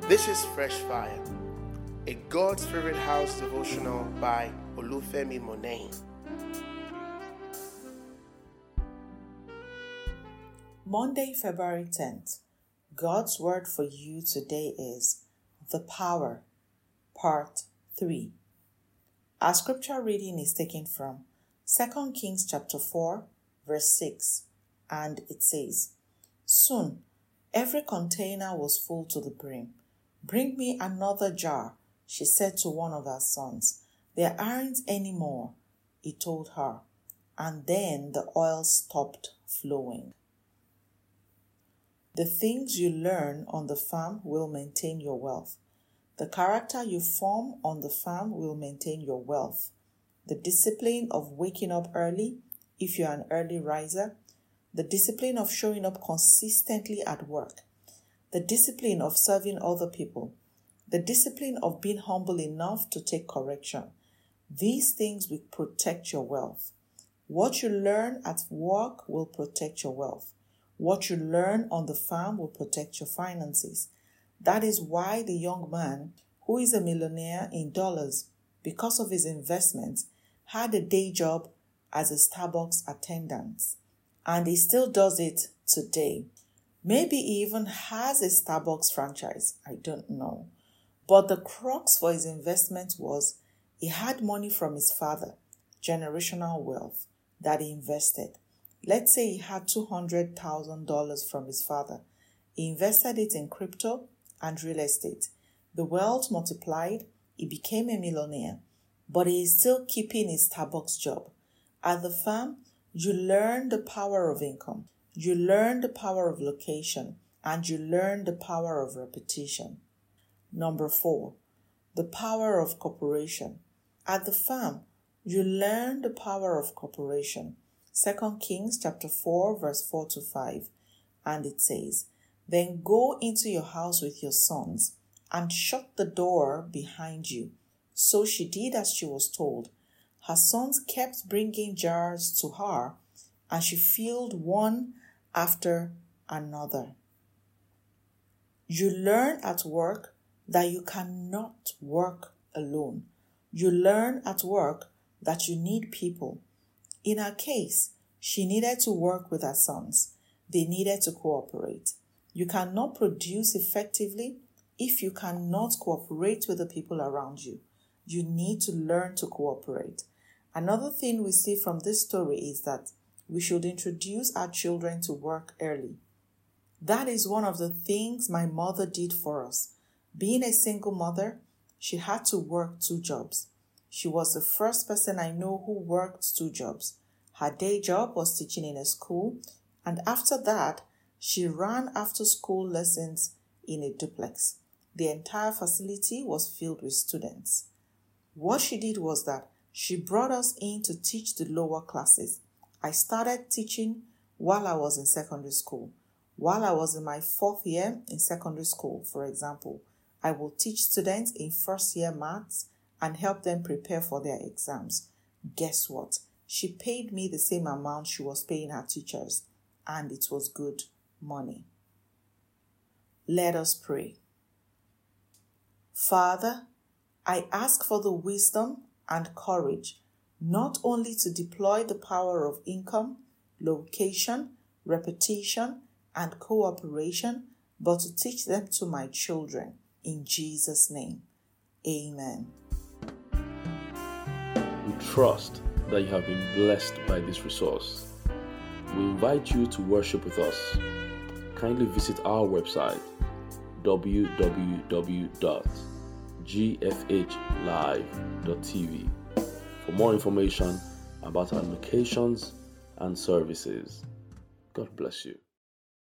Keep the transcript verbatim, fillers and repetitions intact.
This is Fresh Fire, a God's Favorite House devotional by Olufemi Monet. Monday, February tenth. God's word for you today is The Power, Part three. Our scripture reading is taken from Second Kings chapter four, verse six, and it says, "Soon every container was full to the brim. 'Bring me another jar,' she said to one of her sons. 'There aren't any more,' he told her, and then the oil stopped flowing." The things you learn on the farm will maintain your wealth. The character you form on the farm will maintain your wealth. The discipline of waking up early, if you're an early riser, the discipline of showing up consistently at work, the discipline of serving other people, the discipline of being humble enough to take correction. These things will protect your wealth. What you learn at work will protect your wealth. What you learn on the farm will protect your finances. That is why the young man, who is a millionaire in dollars because of his investments, had a day job as a Starbucks attendant, and he still does it today. Maybe he even has a Starbucks franchise, I don't know. But the crux for his investment was he had money from his father, generational wealth, that he invested. Let's say he had two hundred thousand dollars from his father. He invested it in crypto and real estate. The wealth multiplied, he became a millionaire, but he is still keeping his Starbucks job. At the farm, you learn the power of income. You learn the power of location, and you learn the power of repetition. Number four, the power of cooperation. At the farm, you learn the power of cooperation. Second Kings chapter four, verse four to five, and it says, "Then go into your house with your sons, and shut the door behind you." So she did as she was told. Her sons kept bringing jars to her, and she filled one after another. You learn at work that you cannot work alone. You learn at work that you need people. In her case, she needed to work with her sons. They needed to cooperate. You cannot produce effectively if you cannot cooperate with the people around you. You need to learn to cooperate. Another thing we see from this story is that we should introduce our children to work early. That is one of the things my mother did for us. Being a single mother, she had to work two jobs. She was the first person I know who worked two jobs. Her day job was teaching in a school, and after that, she ran after-school lessons in a duplex. The entire facility was filled with students. What she did was that she brought us in to teach the lower classes. I started teaching while I was in secondary school. While I was in my fourth year in secondary school, for example, I will teach students in first year maths and help them prepare for their exams. Guess what? She paid me the same amount she was paying her teachers, and it was good money. Let us pray. Father, I ask for the wisdom and courage not only to deploy the power of income, location, repetition, and cooperation, but to teach them to my children. In Jesus' name, amen. We trust that you have been blessed by this resource. We invite you to worship with us. Kindly visit our website, w w w dot g f h live dot t v, for more information about our locations and services. God bless you.